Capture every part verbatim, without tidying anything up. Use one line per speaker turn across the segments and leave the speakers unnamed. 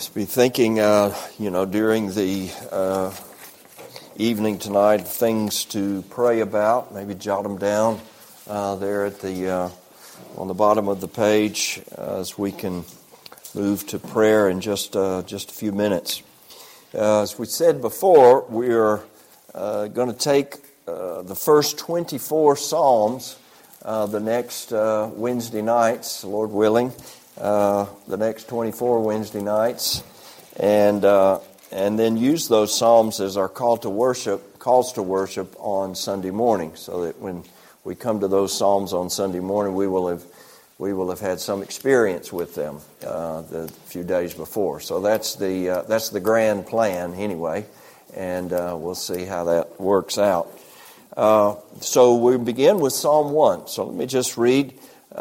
Just be thinking, uh, you know, during the uh, evening tonight, things to pray about. Maybe jot them down uh, there at the uh, on the bottom of the page uh, as we can move to prayer in just uh, just a few minutes. Uh, as we said before, we're uh, going to take uh, the first twenty-four Psalms uh, the next uh, Wednesday nights, Lord willing. Uh, the next twenty-four Wednesday nights, and uh, and then use those psalms as our call to worship, calls to worship on Sunday morning, so that when we come to those psalms on Sunday morning, we will have we will have had some experience with them uh, the few days before. So that's the uh, that's the grand plan anyway, and uh, we'll see how that works out. Uh, so we begin with Psalm one. So let me just read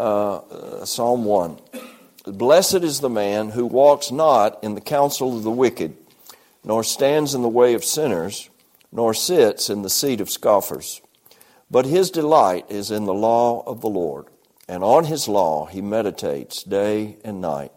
uh, Psalm one. Blessed is the man who walks not in the counsel of the wicked, nor stands in the way of sinners, nor sits in the seat of scoffers. But his delight is in the law of the Lord, and on his law he meditates day and night.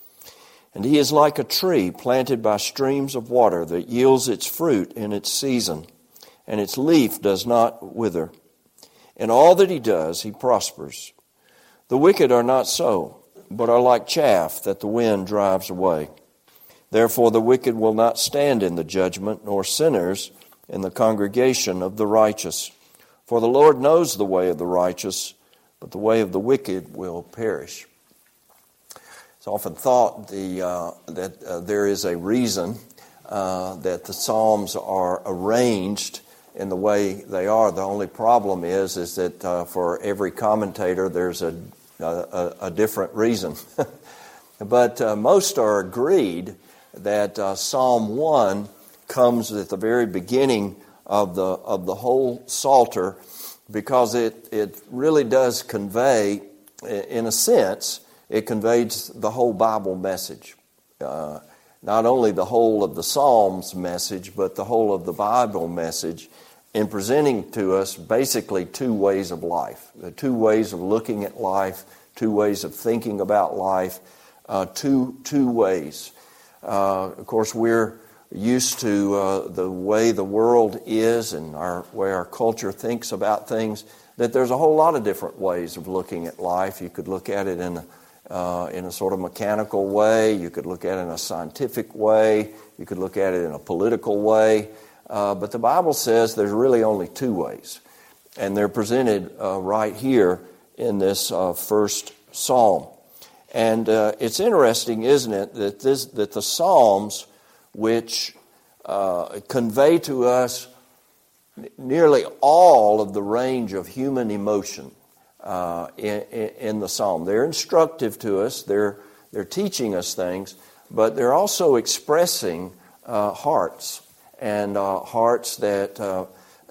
And he is like a tree planted by streams of water that yields its fruit in its season, and its leaf does not wither. In all that he does, he prospers. The wicked are not so, but are like chaff that the wind drives away. Therefore the wicked will not stand in the judgment, nor sinners in the congregation of the righteous. For the Lord knows the way of the righteous, but the way of the wicked will perish. It's often thought the, uh, that uh, there is a reason uh, that the Psalms are arranged in the way they are. The only problem is, is that uh, for every commentator there's a A, a different reason. But uh, most are agreed that uh, Psalm one comes at the very beginning of the of the whole Psalter, because it, it really does convey, in a sense, it conveys the whole Bible message. Uh, not only the whole of the Psalms message, but the whole of the Bible message, in presenting to us basically two ways of life, the two ways of looking at life, two ways of thinking about life, uh, two two ways. Uh, of course, we're used to uh, the way the world is and our way our culture thinks about things, that there's a whole lot of different ways of looking at life. You could look at it in a, uh, in a sort of mechanical way. You could look at it in a scientific way. You could look at it in a political way. Uh, but the Bible says there's really only two ways, and they're presented uh, right here in this uh, first psalm. And uh, it's interesting, isn't it, that this that the Psalms, which uh, convey to us nearly all of the range of human emotion uh, in, in the psalm. They're instructive to us. They're they're teaching us things, but they're also expressing uh, hearts. And uh, hearts that uh,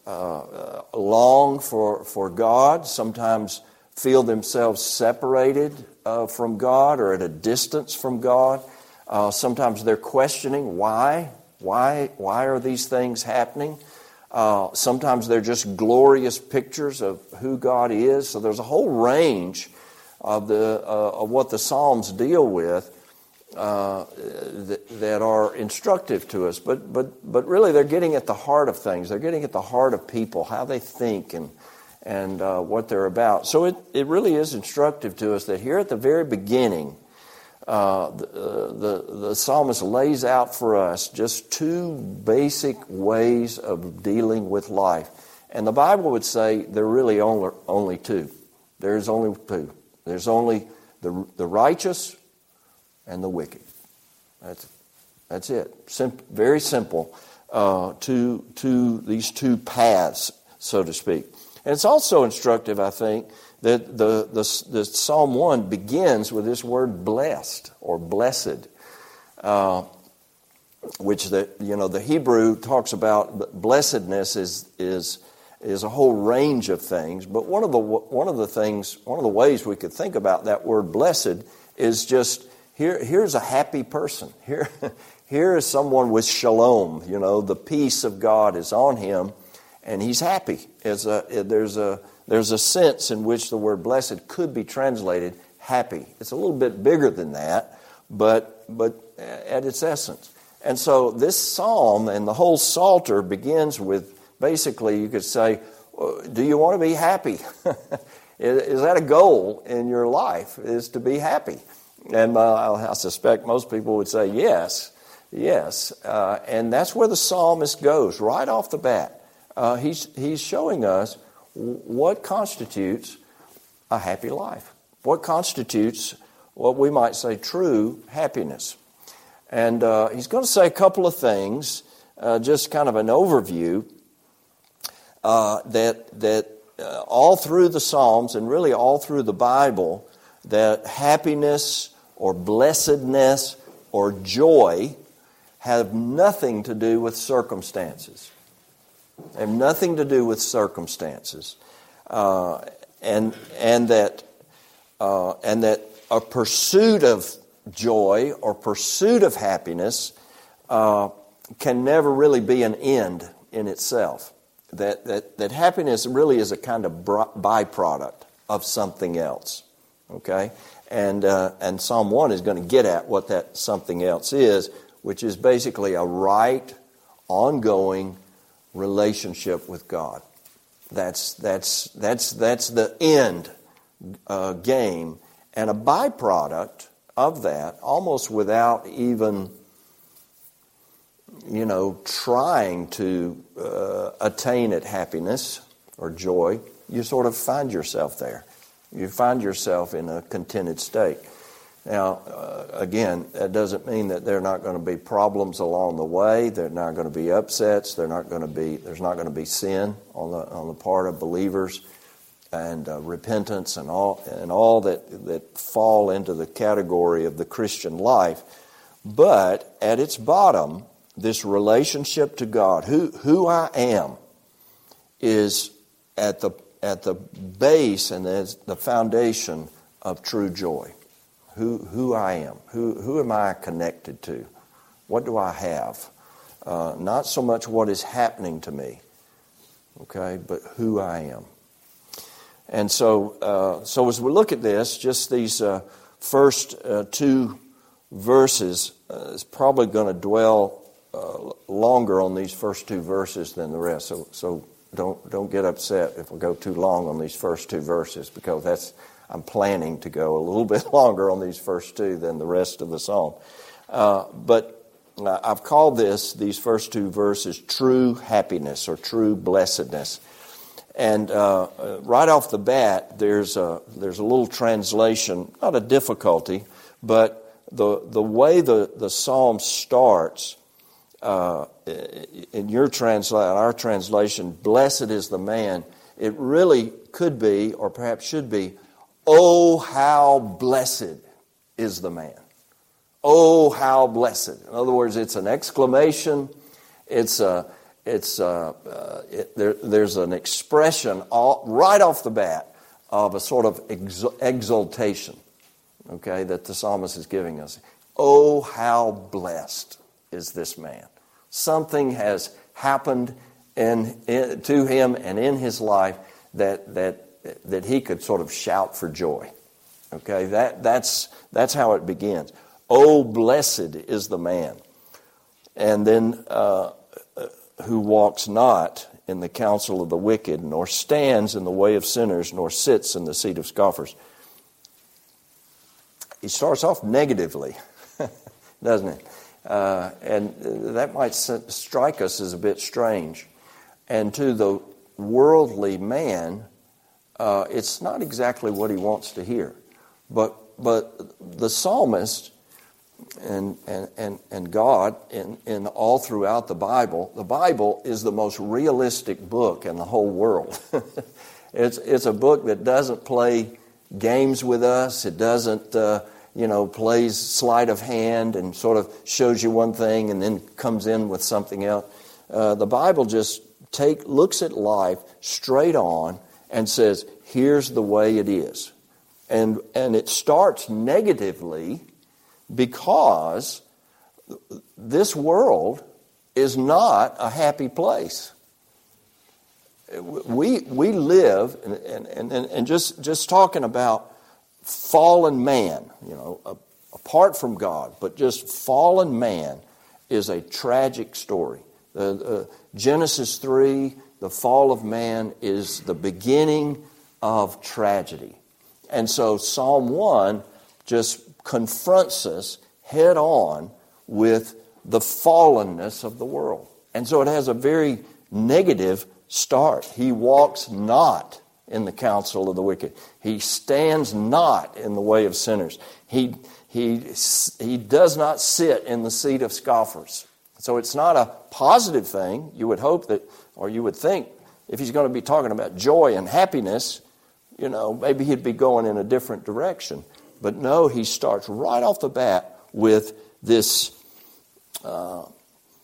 uh, long for, for God, sometimes feel themselves separated uh, from God or at a distance from God. Uh, sometimes they're questioning why, why, why are these things happening? Uh, sometimes they're just glorious pictures of who God is. So there's a whole range of the uh, of what the Psalms deal with. Uh, that, that are instructive to us, but but but really they're getting at the heart of things. They're getting at the heart of people, how they think and and uh, what they're about. So it, it really is instructive to us that here at the very beginning, uh, the, the the psalmist lays out for us just two basic ways of dealing with life, and the Bible would say there are really only only two. There's only two. There's only the the righteous and the wicked. That's that's it. Sim- very simple. Uh, to to these two paths, so to speak. And it's also instructive, I think, that the the, the Psalm one begins with this word "blessed" or "blessed," uh, which the you know the Hebrew talks about. Blessedness is is is a whole range of things. But one of the one of the things one of the ways we could think about that word "blessed" is just Here, here's a happy person. Here, here is someone with shalom. You know, the peace of God is on him, and he's happy. It's a, there's a there's a sense in which the word blessed could be translated happy. It's a little bit bigger than that, but but at its essence. And so this psalm and the whole Psalter begins with, basically you could say, do you want to be happy? Is that a goal in your life, is to be happy? And uh, I suspect most people would say yes, yes. Uh, and that's where the psalmist goes, right off the bat. Uh, he's, he's showing us what constitutes a happy life, what constitutes what we might say true happiness. And uh, he's going to say a couple of things, uh, just kind of an overview, uh, that that uh, all through the Psalms and really all through the Bible, that happiness or blessedness or joy have nothing to do with circumstances. They have nothing to do with circumstances, uh, and and that uh, and that a pursuit of joy or pursuit of happiness uh, can never really be an end in itself. That, that that happiness really is a kind of byproduct of something else. Okay, and uh, and Psalm one is going to get at what that something else is, which is basically a right, ongoing relationship with God. That's that's that's that's the end uh, game, and a byproduct of that, almost without even, you know, trying to uh, attain at happiness or joy, you sort of find yourself there. You find yourself in a contented state. Now, uh, again, that doesn't mean that there are not going to be problems along the way. There are not going to be upsets. There are not going to be. There's not going to be sin on the on the part of believers, and uh, repentance and all and all that that fall into the category of the Christian life. But at its bottom, this relationship to God, who who I am, is at the at the base and as the foundation of true joy. Who who I am, who who am I connected to? What do I have? Uh, not so much what is happening to me, okay, but who I am. And so, uh, so as we look at this, just these uh, first uh, two verses uh, is probably going to dwell uh, longer on these first two verses than the rest. So, so don't don't get upset if we go too long on these first two verses, because that's I'm planning to go a little bit longer on these first two than the rest of the psalm. Uh, but uh, I've called this these first two verses true happiness or true blessedness. And uh, right off the bat, there's a there's a little translation, not a difficulty, but the the way the, the psalm starts, uh, in your translation, our translation, blessed is the man, it really could be, or perhaps should be, oh, how blessed is the man. Oh, how blessed. In other words, it's an exclamation, it's a It's uh, uh, it, there, there's an expression all, right off the bat of a sort of ex- exultation, okay, that the psalmist is giving us. Oh, how blessed is this man. Something has happened in, in, to him and in his life that that that he could sort of shout for joy. Okay, that that's that's how it begins. Oh, blessed is the man. And then uh, who walks not in the counsel of the wicked, nor stands in the way of sinners, nor sits in the seat of scoffers. He starts off negatively, doesn't it? Uh, and that might strike us as a bit strange. And to the worldly man, uh, it's not exactly what he wants to hear. But but the psalmist and and and, and God in, in all throughout the Bible, the Bible is the most realistic book in the whole world. it's it's a book that doesn't play games with us. It doesn't uh, you know plays sleight of hand and sort of shows you one thing and then comes in with something else. Uh, the Bible just take looks at life straight on and says, here's the way it is. And and it starts negatively because this world is not a happy place. We we live, and and, and, and just, just talking about fallen man, you know, a apart from God, but just fallen man, is a tragic story. Uh, uh, Genesis three, the fall of man, is the beginning of tragedy. And so Psalm one just confronts us head on with the fallenness of the world. And so it has a very negative start. He walks not in the counsel of the wicked. He stands not in the way of sinners. He, he, he does not sit in the seat of scoffers. So it's not a positive thing. You would hope that, or you would think, if he's going to be talking about joy and happiness, you know, maybe he'd be going in a different direction. But no, he starts right off the bat with this uh, uh,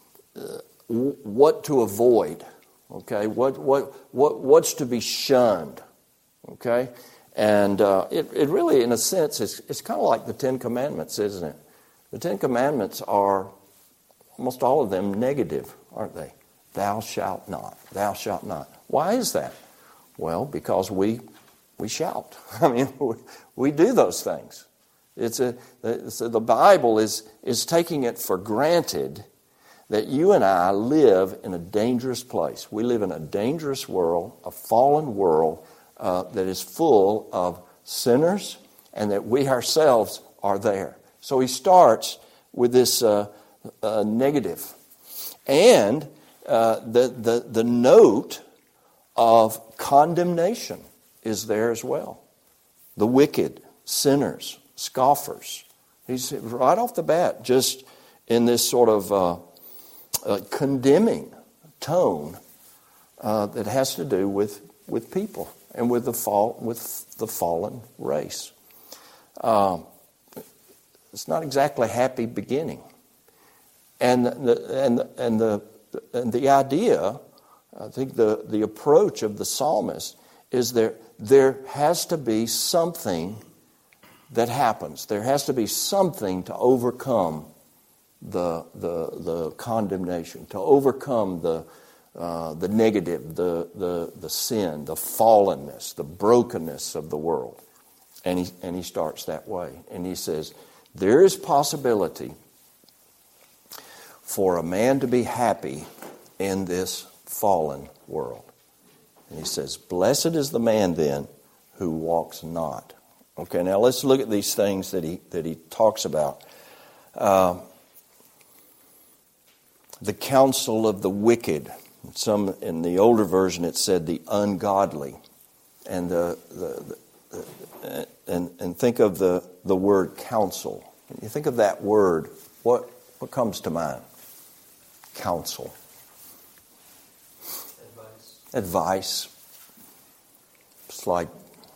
what to avoid. Okay, what what what what's to be shunned? Okay, and uh, it it really, in a sense, it's it's kind of like the Ten Commandments, isn't it? The Ten Commandments are almost all of them negative, aren't they? Thou shalt not. Thou shalt not. Why is that? Well, because we we shout. I mean, we, we do those things. It's a so the Bible is is taking it for granted that you and I live in a dangerous place. We live in a dangerous world, a fallen world uh, that is full of sinners, and that we ourselves are there. So he starts with this uh, uh, negative. And uh, the, the, the note of condemnation is there as well. The wicked, sinners, scoffers. He's right off the bat just in this sort of uh, uh, condemning tone uh, that has to do with, with people and with the fall with the fallen race. Um, it's not exactly a happy beginning, and the and and the and the idea, I think the the approach of the psalmist is there there has to be something that happens. There has to be something to overcome the the the condemnation, to overcome the uh, the negative, the the the sin, the fallenness, the brokenness of the world. And he and he starts that way. And he says, there is possibility for a man to be happy in this fallen world. And he says, blessed is the man then who walks not. Okay, now let's look at these things that he that he talks about. Uh, the counsel of the wicked. Some in the older version it said the ungodly, and the, the, the and and think of the the word counsel. When you think of that word, what what comes to mind? Counsel.
Advice.
Advice. It's like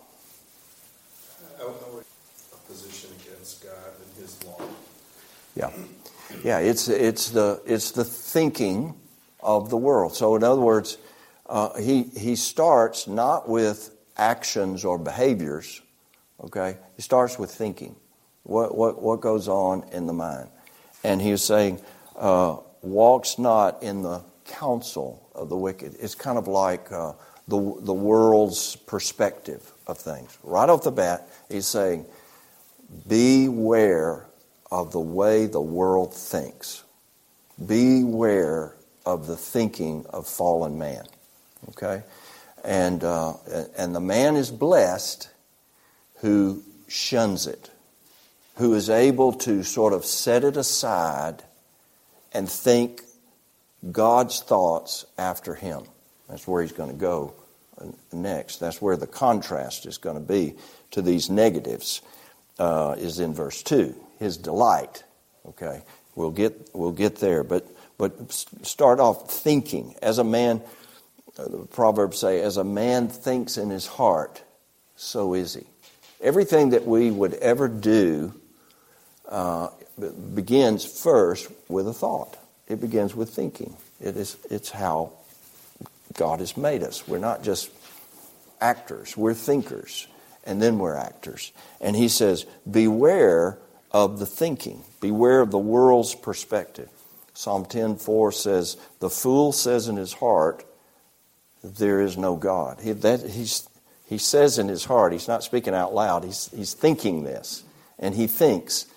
a position against God and His law.
Yeah, yeah. It's it's the it's the thinking of the world. So in other words, uh, he he starts not with actions or behaviors. Okay, he starts with thinking. What what what goes on in the mind? And he was saying, uh, walks not in the counsel of the wicked. It's kind of like uh, the the world's perspective of things. Right off the bat, he's saying, beware of the way the world thinks. Beware of the thinking of fallen man. Okay? And uh, and the man is blessed who shuns it, who is able to sort of set it aside and think God's thoughts after him. That's where he's going to go next. That's where the contrast is going to be to these negatives, uh, is in verse two. His delight. Okay, we'll get we'll get there, but but start off thinking as a man. Uh, the Proverbs say, "As a man thinks in his heart, so is he." Everything that we would ever do uh, begins first with a thought. It begins with thinking. It is it's how God has made us. We're not just actors. We're thinkers, and then we're actors. And he says, beware of the thinking. Beware of the world's perspective. Psalm ten four says, the fool says in his heart, there is no God. He, that, he's, he says in his heart, he's not speaking out loud, he's, he's thinking this. And he thinks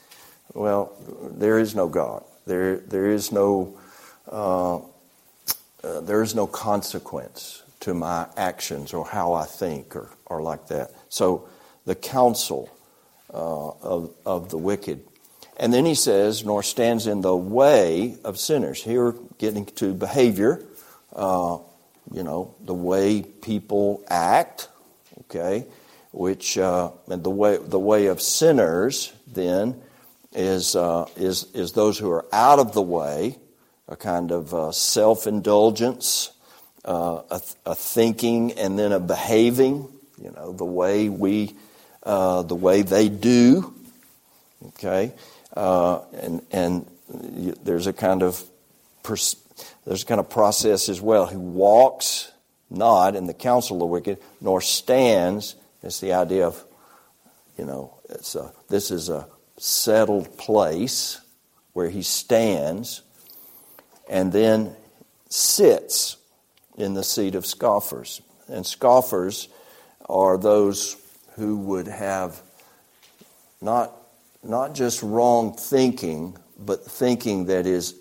Well, there is no God. There, there is no, uh, uh, there is no consequence to my actions or how I think or, or like that. So the counsel uh, of of the wicked. And then he says, nor stands in the way of sinners. Here, getting to behavior, uh, you know, the way people act, okay, which uh, and the way the way of sinners then is uh, is is those who are out of the way, a kind of uh, self-indulgence, uh, a, a thinking, and then a behaving. You know, the way we, uh, the way they do. Okay, uh, and and there's a kind of pers- there's a kind of process as well. Who walks not in the counsel of the wicked, nor stands. It's the idea of, you know, it's a, this is a settled place where he stands, and then sits in the seat of scoffers. And scoffers are those who would have not not just wrong thinking, but thinking that is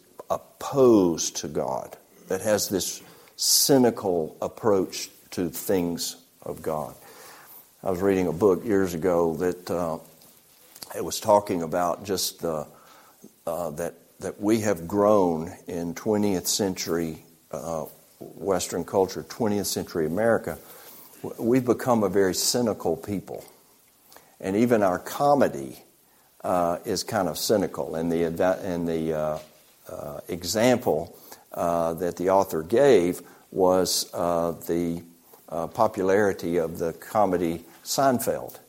opposed to God, that has this cynical approach to things of God. I was reading a book years ago that uh, it was talking about just the, uh, that that we have grown in twentieth century uh, Western culture, twentieth century America. We've become a very cynical people, and even our comedy uh, is kind of cynical. And the and the uh, uh, example uh, that the author gave was uh, the uh, popularity of the comedy Seinfeld.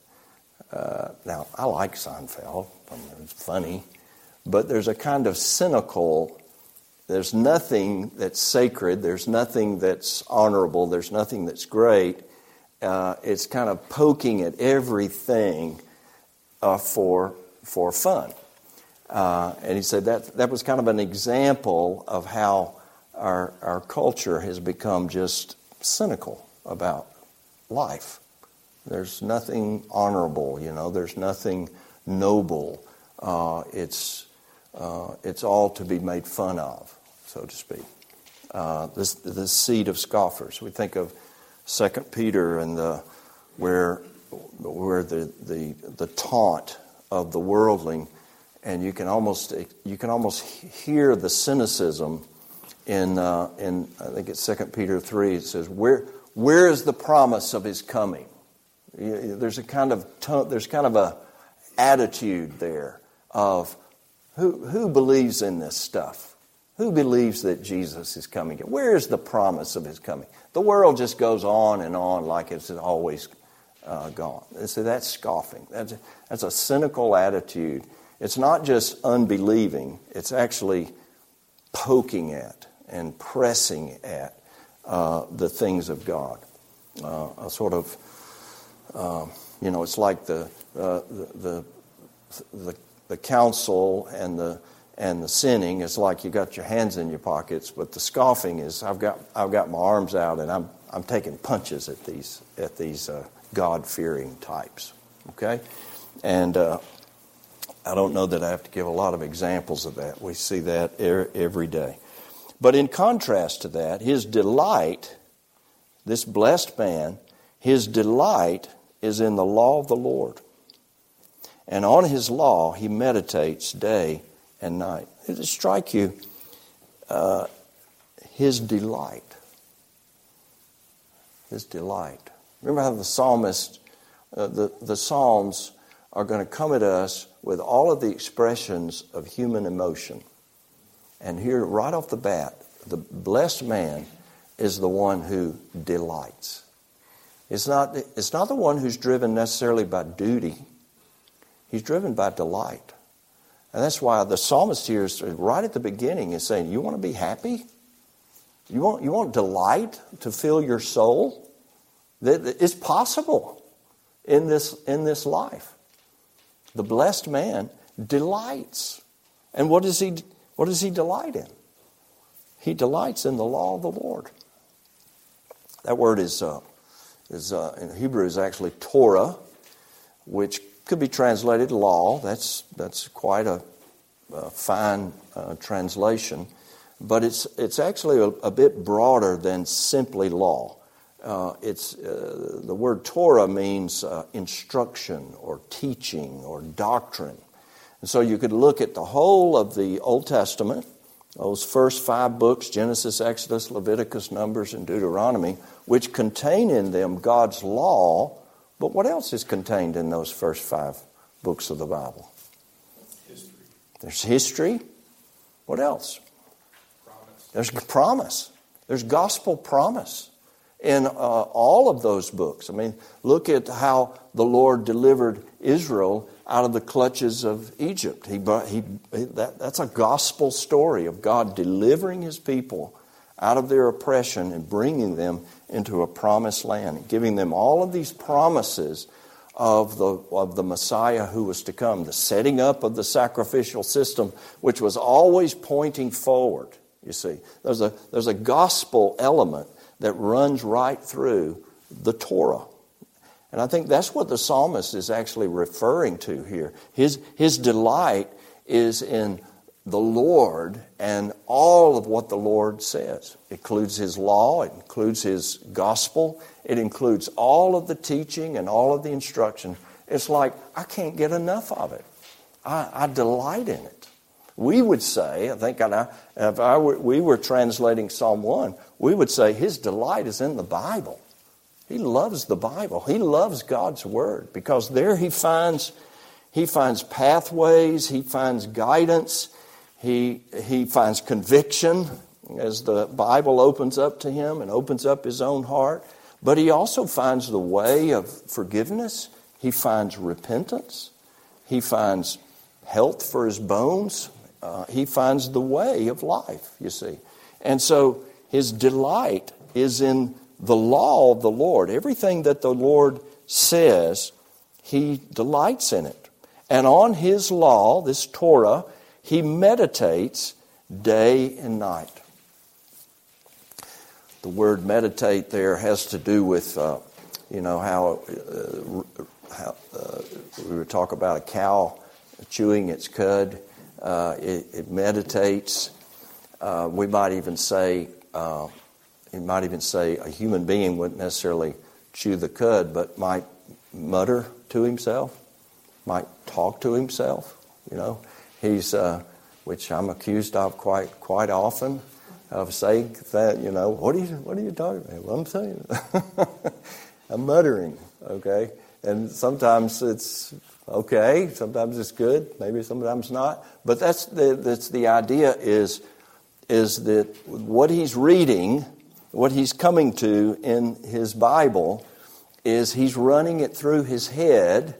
Uh, now, I like Seinfeld. I mean, it's funny. But there's a kind of cynical, there's nothing that's sacred, there's nothing that's honorable, there's nothing that's great. Uh, it's kind of poking at everything uh, for for fun. Uh, and he said that that was kind of an example of how our our culture has become just cynical about life. There's nothing honorable, you know, there's nothing noble. Uh, it's uh, it's all to be made fun of, so to speak. Uh, this the seed of scoffers. We think of Second Peter and the where where the, the the taunt of the worldling, and you can almost you can almost hear the cynicism in uh, in I think it's Second Peter three. It says, "Where where is the promise of his coming?" There's a kind of there's kind of a attitude there of who who believes in this stuff? Who believes that Jesus is coming? Where is the promise of his coming? The world just goes on and on like it's always uh, gone. So that's scoffing. That's a, that's a cynical attitude. It's not just unbelieving. It's actually poking at and pressing at uh, the things of God. Uh, a sort of, uh, you know, it's like the uh, the, the the the counsel and the and the sinning is like you got your hands in your pockets, but the scoffing is I've got I've got my arms out and I'm I'm taking punches at these at these uh, God-fearing types. Okay, and uh, I don't know that I have to give a lot of examples of that. We see that er- every day. But in contrast to that, his delight, this blessed man, his delight is in the law of the Lord, and on his law he meditates day and night. It'll strike you, uh, his delight. His delight. Remember how the psalmist, uh, the, the Psalms are going to come at us with all of the expressions of human emotion. And here, right off the bat, the blessed man is the one who delights. It's not, it's not the one who's driven necessarily by duty. He's driven by delight. And that's why the psalmist here is right at the beginning is saying, you want to be happy? You want, you want delight to fill your soul? It's possible in this, in this life. The blessed man delights. And what does he, what does he delight in? He delights in the law of the Lord. That word is, uh, is uh, in Hebrew is actually Torah, which could be translated law. That's that's quite a, a fine uh, translation, but it's it's actually a, a bit broader than simply law. Uh, it's uh, the word Torah means uh, instruction or teaching or doctrine, and so you could look at the whole of the Old Testament, those first five books: Genesis, Exodus, Leviticus, Numbers, and Deuteronomy, which contain in them God's law. But what else is contained in those first five books of the Bible?
History.
There's history. What else?
Promise.
There's promise. There's gospel promise in uh, all of those books. I mean, look at how the Lord delivered Israel out of the clutches of Egypt. He, he, that, that's a gospel story of God delivering His people out of their oppression and bringing them into a promised land, giving them all of these promises of the of the Messiah who was to come, the setting up of the sacrificial system, which was always pointing forward. You see, there's a there's a gospel element that runs right through the Torah. And I think that's what the psalmist is actually referring to here. His his delight is in the Lord and all of what the Lord says. It includes His law, it includes His gospel, it includes all of the teaching and all of the instruction. It's like, I can't get enough of it. I, I delight in it. We would say, I think I, if I were, we were translating Psalm one, we would say His delight is in the Bible. He loves the Bible. He loves God's Word because there he finds, he finds pathways, he finds guidance, He he finds conviction as the Bible opens up to him and opens up his own heart. But he also finds the way of forgiveness. He finds repentance. He finds health for his bones. Uh, he finds the way of life, you see. And so his delight is in the law of the Lord. Everything that the Lord says, he delights in it. And on His law, this Torah, he meditates day and night. The word meditate there has to do with, uh, you know, how, uh, how uh, we would talk about a cow chewing its cud. Uh, it, it meditates. Uh, we might even say, uh, you might even say a human being wouldn't necessarily chew the cud, but might mutter to himself, might talk to himself, you know. He's, uh, which I'm accused of quite quite often, of saying that, you know, what are you what are you talking about? Well, I'm saying, I'm muttering, okay, and sometimes it's okay, sometimes it's good, maybe sometimes not, but that's the that's the idea is is that what he's reading, what he's coming to in his Bible, is he's running it through his head.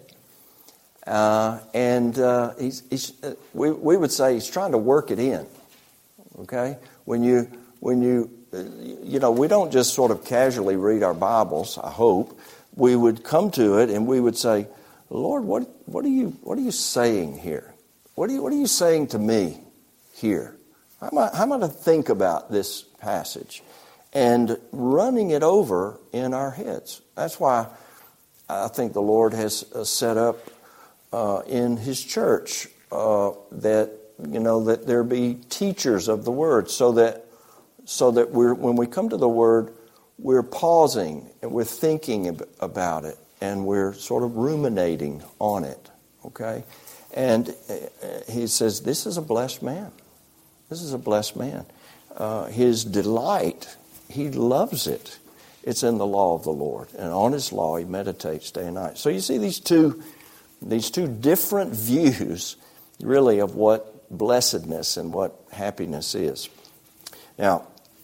Uh, and uh, he's, he's, uh, we, we would say he's trying to work it in. Okay, when you when you uh, you know, we don't just sort of casually read our Bibles. I hope we would come to it and we would say, Lord, what what are you what are you saying here? What are you what are you saying to me here? How am I, how am I to think about this passage? And running it over in our heads. That's why I think the Lord has uh, set up Uh, in His church, uh, that you know that there be teachers of the Word, so that so that we're when we come to the Word, we're pausing and we're thinking about it and we're sort of ruminating on it. Okay, and He says, "This is a blessed man. This is a blessed man. Uh, his delight, he loves it. It's in the law of the Lord, and on His law he meditates day and night." So you see these two. These two different views, really, of what blessedness and what happiness is. Now,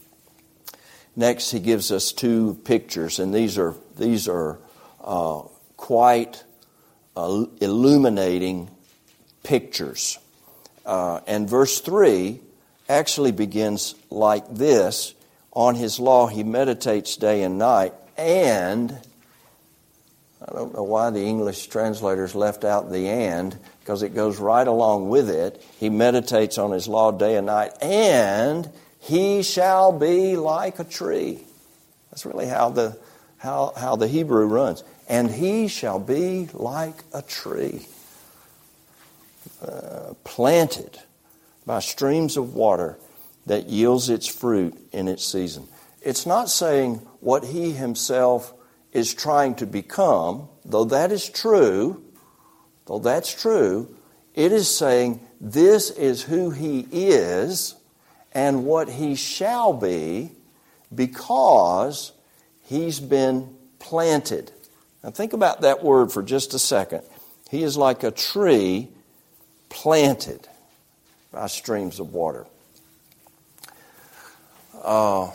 next he gives us two pictures, and these are these are uh, quite uh, illuminating pictures. Uh, and verse three actually begins like this: "On His law he meditates day and night, and..." I don't know why the English translators left out the "and," because it goes right along with it. He meditates on His law day and night, and he shall be like a tree. That's really how the how how the Hebrew runs. and he shall be like a tree uh, planted by streams of water that yields its fruit in its season. It's not saying what he himself is trying to become, though that is true, though that's true, it is saying this is who he is and what he shall be because he's been planted. Now think about that word for just a second. He is like a tree planted by streams of water. Uh,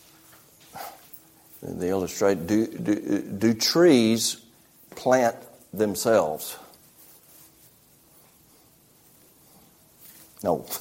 the illustrate do, do do trees plant themselves? No.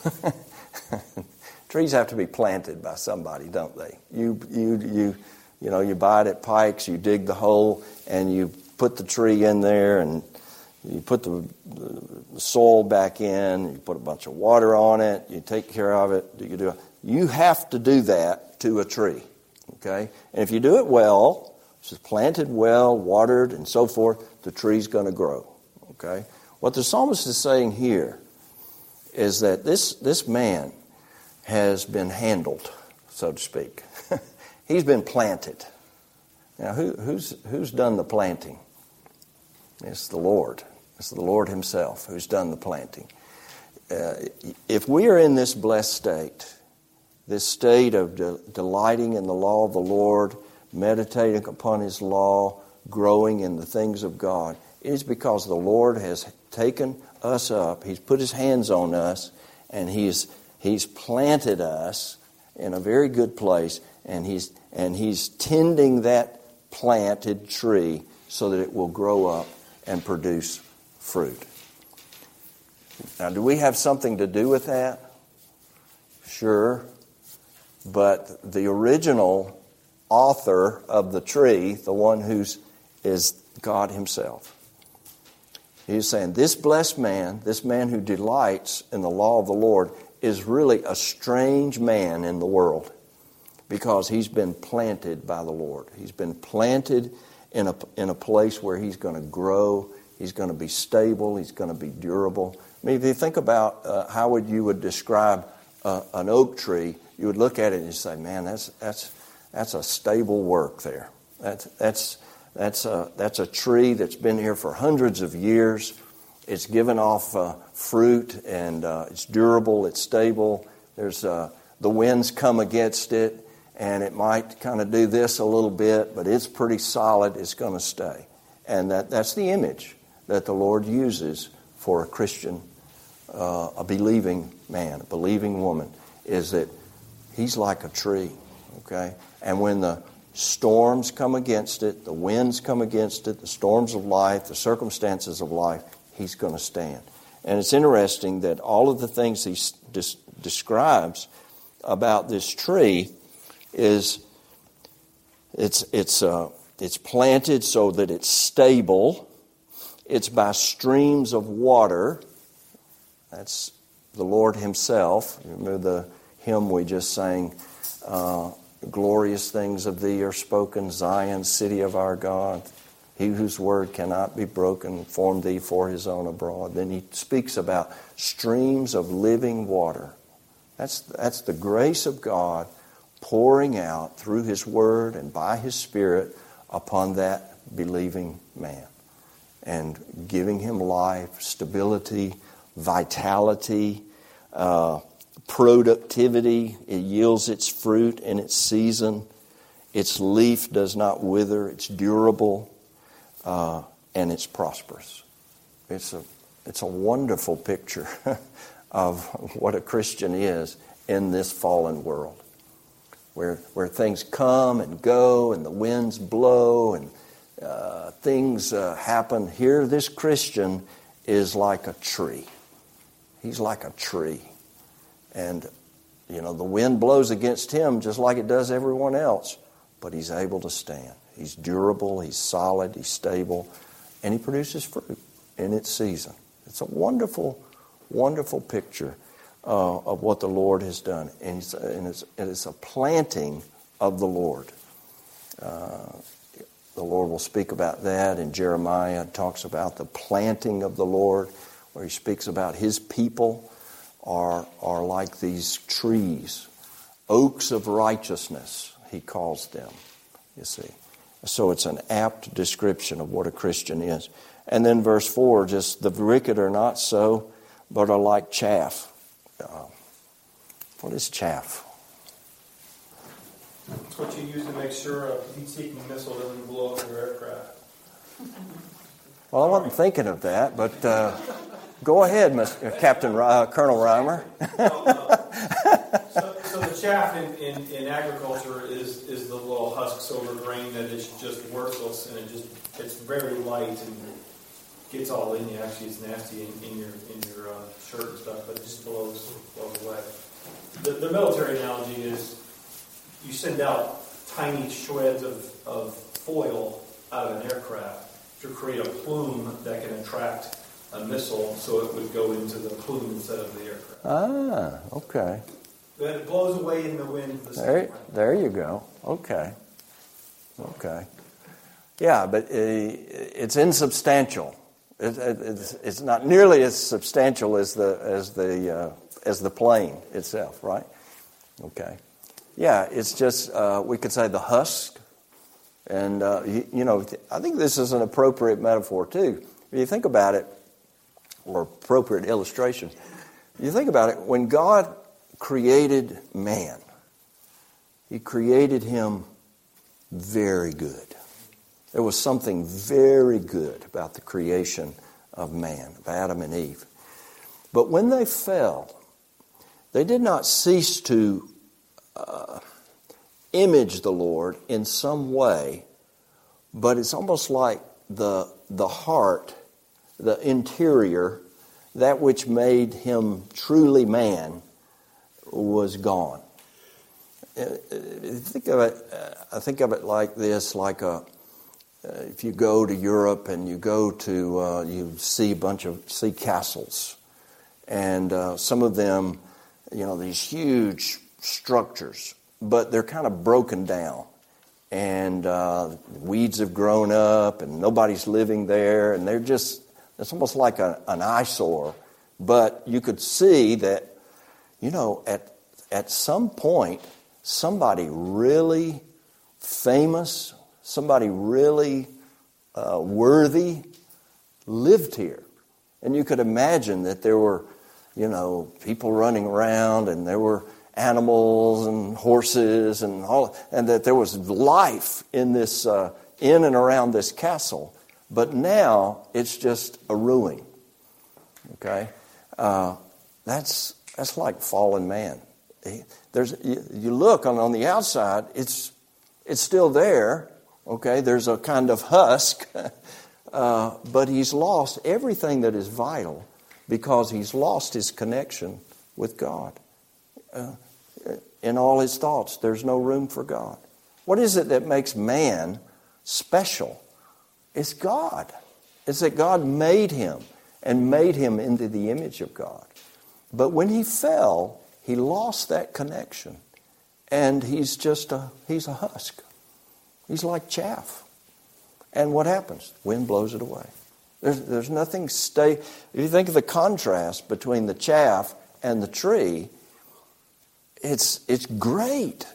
Trees have to be planted by somebody, don't they? You you you you know you buy it at Pikes. You dig the hole and you put the tree in there, and you put the, the soil back in. You put a bunch of water on it. You take care of it. You do. You have to do that to a tree, okay? And if you do it well, it's planted well, watered, and so forth, the tree's going to grow, okay? What the psalmist is saying here is that this, this man has been handled, so to speak. He's been planted. Now, who, who's, who's done the planting? It's the Lord. It's the Lord himself who's done the planting. Uh, if we are in this blessed state, this state of de- delighting in the law of the Lord, meditating upon his law, growing in the things of God, it is because the Lord has taken us up. He's put his hands on us, and he's he's planted us in a very good place, and he's and he's tending that planted tree so that it will grow up and produce fruit. Now, do we have something to do with that? Sure. But the original author of the tree, the one who's is God himself. He's saying this blessed man, this man who delights in the law of the Lord, is really a strange man in the world because he's been planted by the Lord. He's been planted in a, in a place where he's going to grow, he's going to be stable, he's going to be durable. I mean, if you think about uh, how would you would describe uh, an oak tree, you would look at it and say, "Man, that's that's that's a stable work there. That's that's that's a that's a tree that's been here for hundreds of years. It's given off uh, fruit, and uh, it's durable. It's stable. There's uh, the winds come against it, and it might kind of do this a little bit, but it's pretty solid. It's going to stay." And that that's the image that the Lord uses for a Christian, uh, a believing man, a believing woman, is that he's like a tree, okay? And when the storms come against it, the winds come against it, the storms of life, the circumstances of life, he's going to stand. And it's interesting that all of the things he des- describes about this tree is it's it's uh, it's planted so that it's stable. It's by streams of water. That's the Lord himself. Remember the hymn we just sang, uh, glorious things of thee are spoken, Zion, city of our God. He whose word cannot be broken, formed thee for his own abroad. Then he speaks about streams of living water. That's, that's the grace of God pouring out through his word and by his Spirit upon that believing man and giving him life, stability, vitality, uh, productivity. It yields its fruit in its season. Its leaf does not wither. It's durable, uh, and it's prosperous. It's a it's a wonderful picture of what a Christian is in this fallen world, where where things come and go, and the winds blow, and uh, things uh, happen. Here, this Christian is like a tree. He's like a tree. And, you know, the wind blows against him just like it does everyone else, but he's able to stand. He's durable, he's solid, he's stable, and he produces fruit in its season. It's a wonderful, wonderful picture uh, of what the Lord has done. And it's, and it's, it's a planting of the Lord. Uh, The Lord will speak about that. In Jeremiah, it talks about the planting of the Lord, where he speaks about his people are, are like these trees, oaks of righteousness, he calls them, you see. So it's an apt description of what a Christian is. And then verse four, just the wicked are not so, but are like chaff. Uh, what is chaff?
It's what you use to make sure a heat-seeking missile doesn't blow up your aircraft.
Well, I wasn't thinking of that, but uh, go ahead, Mister Captain uh, Colonel Reimer.
no, no. So, so the chaff in, in, in agriculture is, is the little husks over grain that is just worthless, and it just it's very light and gets all in you. Actually, it's nasty in, in your in your uh, shirt and stuff, but it just blows blows away. The, the military analogy is you send out tiny shreds of, of foil out of an aircraft to create a plume that can attract a missile, so it would go into the plume instead of the aircraft.
Ah, okay.
Then it blows away in the wind. The
there, there you go. Okay. Okay. Yeah, but uh, it's insubstantial. It, it, it's, it's not nearly as substantial as the as the uh, as the plane itself, right? Okay. Yeah, it's just uh, we could say the husk, and uh, you, you know I think this is an appropriate metaphor too. If you think about it, or appropriate illustration, you think about it. When God created man, He created him very good. There was something very good about the creation of man, of Adam and Eve. But when they fell, they did not cease to uh, image the Lord in some way, but it's almost like the the heart, the interior, that which made him truly man, was gone. Think of it. I think of it like this: like a Uh, if you go to Europe and you go to, uh, you see a bunch of, see castles. And uh, some of them, you know, these huge structures, but they're kind of broken down. And uh, weeds have grown up and nobody's living there. And they're just, it's almost like a, an eyesore. But you could see that, you know, at at some point, somebody really famous, somebody really uh, worthy lived here. And you could imagine that there were, you know, people running around, and there were animals and horses and all, and that there was life in this, uh, in and around this castle. But now it's just a ruin. Okay, uh, that's that's like fallen man. There's you, you look on on the outside, it's it's still there. Okay, there's a kind of husk, uh, but he's lost everything that is vital because he's lost his connection with God. Uh, in all his thoughts, there's no room for God. What is it that makes man special? It's God. It's that God made him and made him into the image of God. But when he fell, he lost that connection, and he's just a he's a husk. He's like chaff. And what happens? Wind blows it away. There's, there's nothing stay. If you think of the contrast between the chaff and the tree, it's it's great.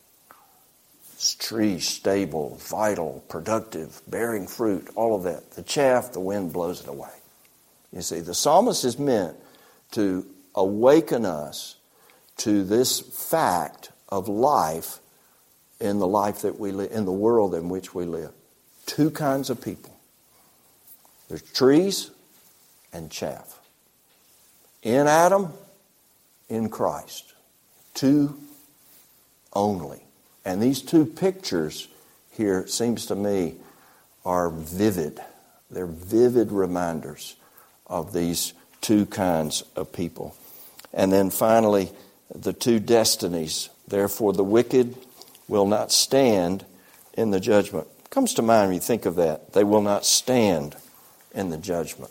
This tree, stable, vital, productive, bearing fruit, all of that. The chaff, the wind blows it away. You see, the psalmist is meant to awaken us to this fact of life in the life that we live, in the world in which we live. Two kinds of people. There's trees and chaff. In Adam, in Christ. Two only. And these two pictures here, it seems to me, are vivid. They're vivid reminders of these two kinds of people. And then finally, the two destinies. Therefore, the wicked will not stand in the judgment. It comes to mind when you think of that. They will not stand in the judgment.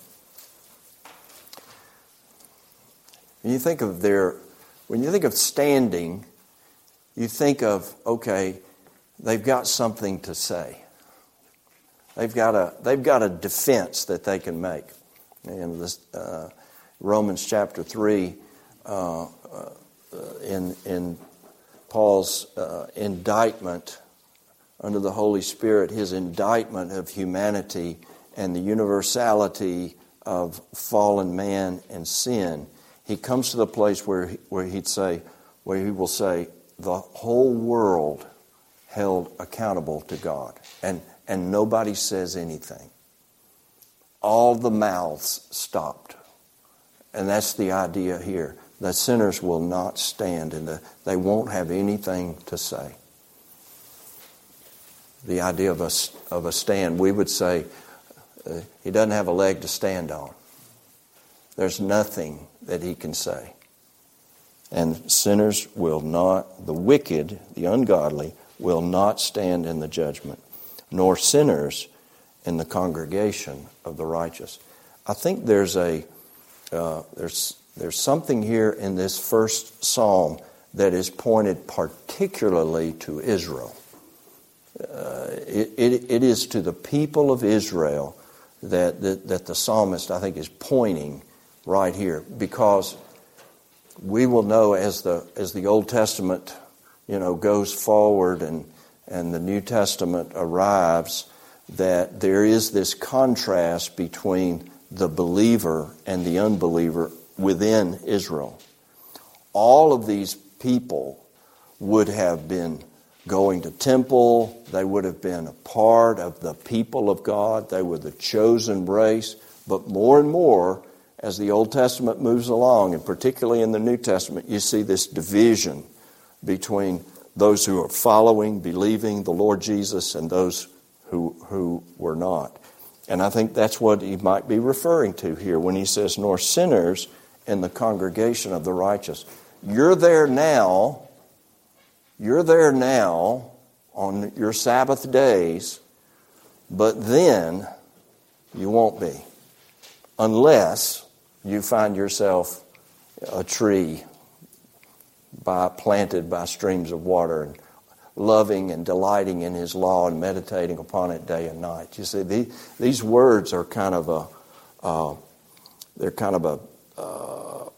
When you think of their, when you think of standing, you think of, okay, they've got something to say. They've got a they've got a defense that they can make. In this uh, Romans chapter three, uh, uh, in in Paul's uh, indictment under the Holy Spirit, his indictment of humanity and the universality of fallen man and sin, he comes to the place where he, where he'd say, where he will say, the whole world held accountable to God, and and nobody says anything. All the mouths stopped, and that's the idea here. The sinners will not stand, and the, they won't have anything to say. The idea of a of a stand, we would say, uh, he doesn't have a leg to stand on. There's nothing that he can say. And sinners will not, the wicked, the ungodly, will not stand in the judgment, nor sinners in the congregation of the righteous. I think there's a uh, there's there's something here in this first psalm that is pointed particularly to Israel. Uh, it, it, it is to the people of Israel that, that that the psalmist, I think, is pointing right here, because we will know as the as the Old Testament, you know, goes forward and and the New Testament arrives, that there is this contrast between the believer and the unbeliever within Israel. All of these people would have been going to temple. They would have been a part of the people of God. They were the chosen race. But more and more, as the Old Testament moves along, and particularly in the New Testament, you see this division between those who are following, believing the Lord Jesus, and those who who were not. And I think that's what he might be referring to here when he says, nor sinners in the congregation of the righteous. You're there now, you're there now on your Sabbath days, but then you won't be, unless you find yourself a tree by planted by streams of water and loving and delighting in his law and meditating upon it day and night. You see, the, these words are kind of a, uh, they're kind of a, uh,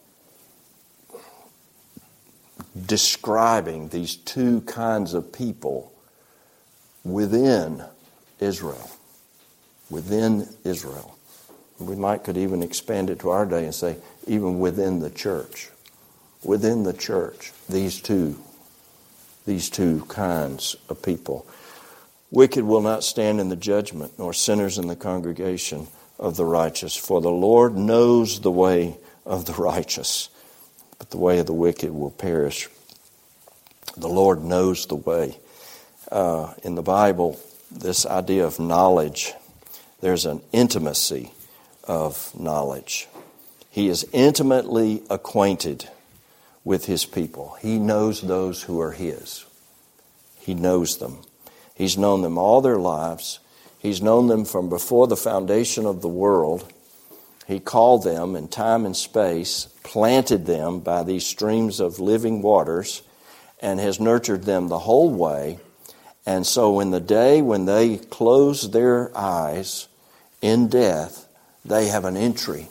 describing these two kinds of people within Israel. Within Israel. We might could even expand it to our day and say, even within the church. Within the church, these two These two kinds of people. Wicked will not stand in the judgment, nor sinners in the congregation of the righteous. For the Lord knows the way of the righteous, but the way of the wicked will perish. The Lord knows the way. Uh, in the Bible, this idea of knowledge, there's an intimacy of knowledge. He is intimately acquainted with his people. He knows those who are his. He knows them. He's known them all their lives. He's known them from before the foundation of the world. He called them in time and space, planted them by these streams of living waters, and has nurtured them the whole way. And so in the day when they close their eyes in death, they have an entry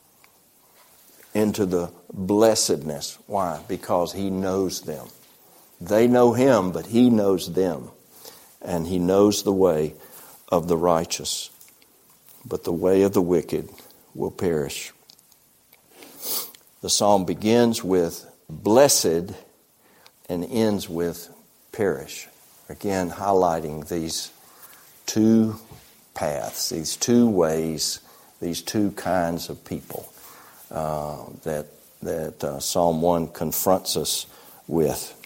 into the blessedness. Why? Because he knows them. They know him, but he knows them. And he knows the way of the righteous. But the way of the wicked will perish. The psalm begins with blessed and ends with perish. Again, highlighting these two paths, these two ways, these two kinds of people uh, that that uh, Psalm one confronts us with.